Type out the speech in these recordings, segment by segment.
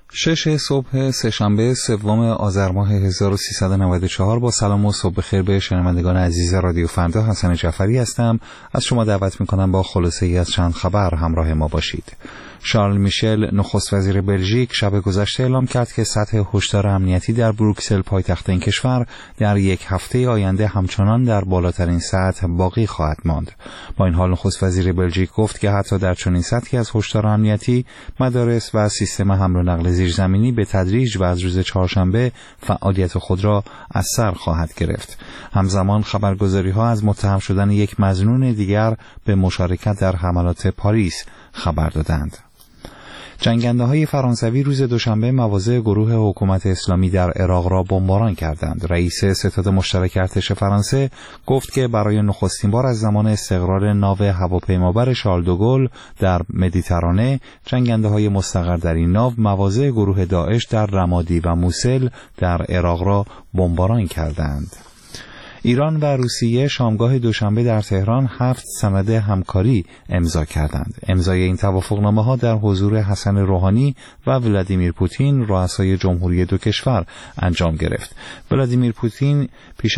6 صبح سه‌شنبه سوم آذر ماه 1394 با سلام و صبح بخیر به شنوندگان عزیز رادیو فردا. حسن جعفری هستم. از شما دعوت می‌کنم با خلاصه‌ای از چند خبر همراه ما باشید. شارل میشل نخست وزیر بلژیک شب گذشته اعلام کرد که سطح هشدار امنیتی در بروکسل پایتخت این کشور در یک هفته آینده همچنان در بالاترین سطح باقی خواهد ماند. با این حال نخست وزیر بلژیک گفت که حتی در چنین سطحی از هشدار امنیتی مدارس و سیستم حمل و نقل زیرزمینی به تدریج و از روز چهارشنبه فعالیت خود را از سر خواهد گرفت. همزمان خبرگزاری‌ها از متهم شدن یک مظنون دیگر به مشارکت در حملات پاریس خبر دادند. جنگنده‌های فرانسوی روز دوشنبه مواضع گروه حکومت اسلامی در عراق را بمباران کردند. رئیس ستاد مشترک ارتش فرانسه گفت که برای نخستین بار از زمان استقرار ناو هواپیمابر شارل دوگل در مدیترانه، جنگنده‌های مستقر در این ناو مواضع گروه داعش در رمادی و موسل در عراق را بمباران کردند. ایران و روسیه شامگاه دوشنبه در تهران 7 سند همکاری امضا کردند. امضای این توافقنامه‌ها در حضور حسن روحانی و ولادیمیر پوتین رؤسای جمهوری دو کشور انجام گرفت. ولادیمیر پوتین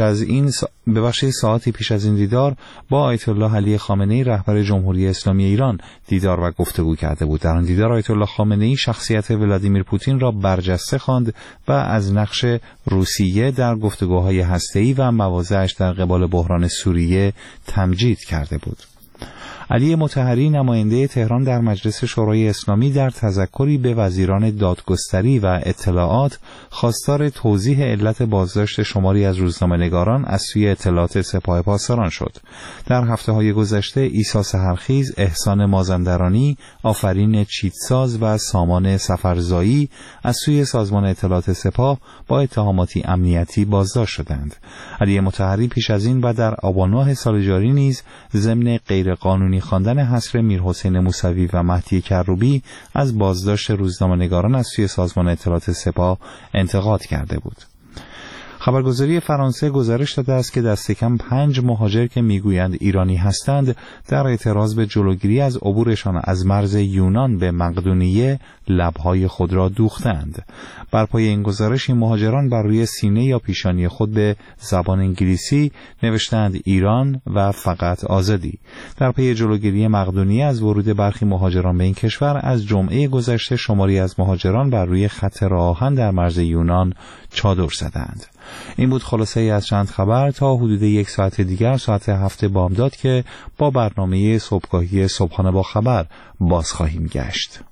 ساعتی پیش از این دیدار با آیت الله علی خامنه‌ای رهبر جمهوری اسلامی ایران دیدار و گفتگو کرده بود. در آن دیدار آیت الله خامنه‌ای شخصیت ولادیمیر پوتین را برجسته خواند و از نقش روسیه در گفتگوهای هسته‌ای و مواضعش در قبال بحران سوریه تمجید کرده بود. علی مطهری نماینده تهران در مجلس شورای اسلامی در تذکری به وزیران دادگستری و اطلاعات خواستار توضیح علت بازداشت شماری از روزنامه‌نگاران از سوی اطلاعات سپاه پاسداران شد. در هفته‌های گذشته عیسی سحرخیز، احسان مازندرانی، آفرین چیتساز و سامان سفرزایی از سوی سازمان اطلاعات سپاه با اتهاماتی امنیتی بازداشت شدند. علی مطهری پیش از این و در آبان ماه سال جاری نیز ضمن غیرقانونی خواندن حصر میرحسین موسوی و مهدی کروبی از بازداشت روزنامه‌نگاران از سوی سازمان اطلاعات سپاه انتقاد کرده بود. خبرگزاری فرانسه گزارش داده است که دست کم 5 مهاجر که میگویند ایرانی هستند در اعتراض به جلوگیری از عبورشان از مرز یونان به مقدونیه لب‌های خود را دوختند. بر پایه این گزارش این مهاجران بر روی سینه یا پیشانی خود به زبان انگلیسی نوشتند ایران و فقط آزادی. در پی جلوگیری مقدونیه از ورود برخی مهاجران به این کشور از جمعه گذشته شماری از مهاجران بر روی خط راه آهن در مرز یونان چادر زدند. این بود خلاصه از چند خبر. تا حدود 1 ساعت دیگر ساعت 7 بامداد که با برنامه صبحگاهی صبحانه با خبر باز خواهیم گشت.